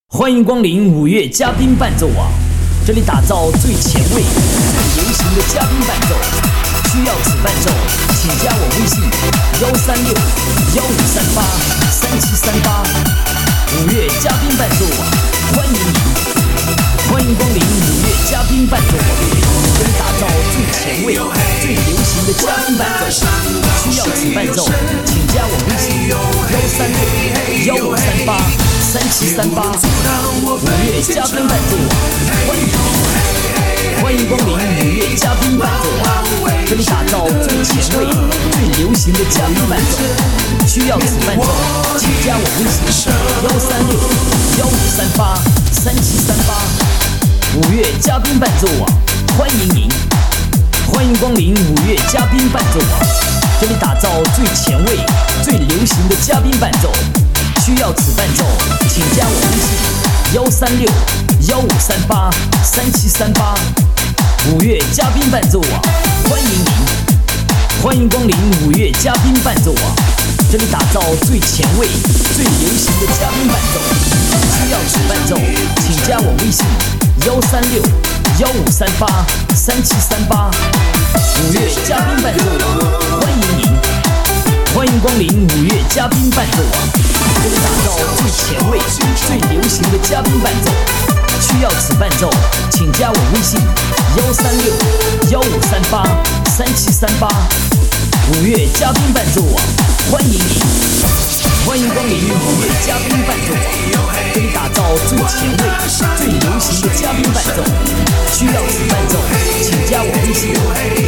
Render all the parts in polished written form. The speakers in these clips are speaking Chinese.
欢迎光临五月嘉宾伴奏网，这里打造最前卫、最流行的嘉宾伴奏。需要此伴奏，请加我微信136-1538-3738。五月嘉宾伴奏网，欢迎你！欢迎光临五月嘉宾伴奏网，这里打造最前卫、最流行的嘉宾伴奏。需要此伴奏，请加我微信136-1538-3738。五月嘉宾伴奏网，欢迎你！欢迎光临五月嘉宾伴奏网，这里打造最前卫、最流行的嘉宾伴奏。需要此伴奏，请加我微信136-1538-3738。五月嘉宾伴奏网，欢迎您！欢迎光临五月嘉宾伴奏网，这里打造最前卫、最流行的嘉宾伴奏。需要此伴奏，请加我微信136-1538-3738。五月嘉宾伴奏网，欢迎您！欢迎光临五月嘉宾伴奏网，这里打造最前卫、最流行的嘉宾伴奏。需要此伴奏，请加我微信136-1538-3738。五月嘉宾伴奏网，欢迎您！欢迎光临五月嘉宾伴奏网，这里打造最前卫、最流行的嘉宾伴奏。需要此伴奏，请加我微信136-1538-3738。五月嘉宾伴奏网，欢迎您！欢迎光临五月嘉宾伴奏网，这里打造最前卫、最流行的嘉宾伴奏。需要此伴奏，请加我微信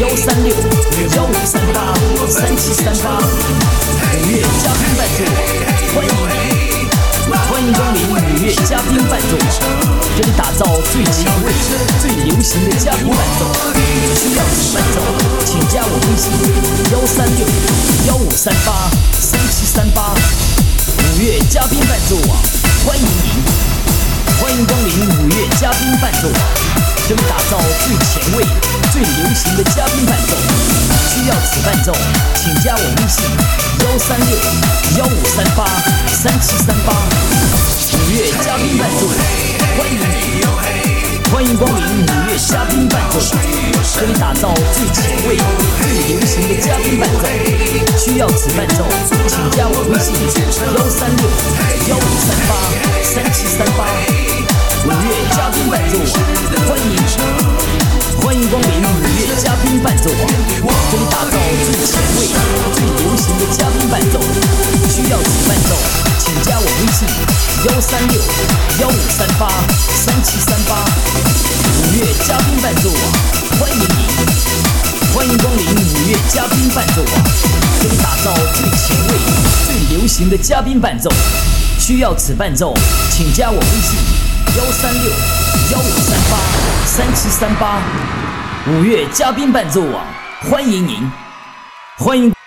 136-1538-3738。五月嘉宾伴奏网，欢迎您！欢迎光临五月嘉宾伴奏网，这里打造最前卫、最流行的嘉宾伴奏。需要此伴奏，请加我微信136-1538-3738。五月嘉宾伴奏网，欢迎您！欢迎光临五月嘉宾伴奏网，这里打造最前卫、最流行的嘉宾伴奏。需要此伴奏，请加我微信136-1538-3738。五月嘉宾伴奏网，欢迎你！欢迎光临五月嘉宾伴奏网，这里打造最前卫、最流行的嘉宾伴奏。需要此伴奏，请加我微信136-1538-3738。五月嘉宾伴奏网，欢迎你！欢迎光临五月嘉宾伴奏网，这里打造最前卫、最流行的嘉宾伴奏。需要此伴奏，请加我微信136-1538-3738。五月嘉宾伴奏网，欢迎你！欢迎光临五月嘉宾伴奏网，这里打造最前卫、最流行的嘉宾伴奏。需要此伴奏，请加我微信136-1538-3738。五月嘉宾伴奏网，欢迎您！欢迎。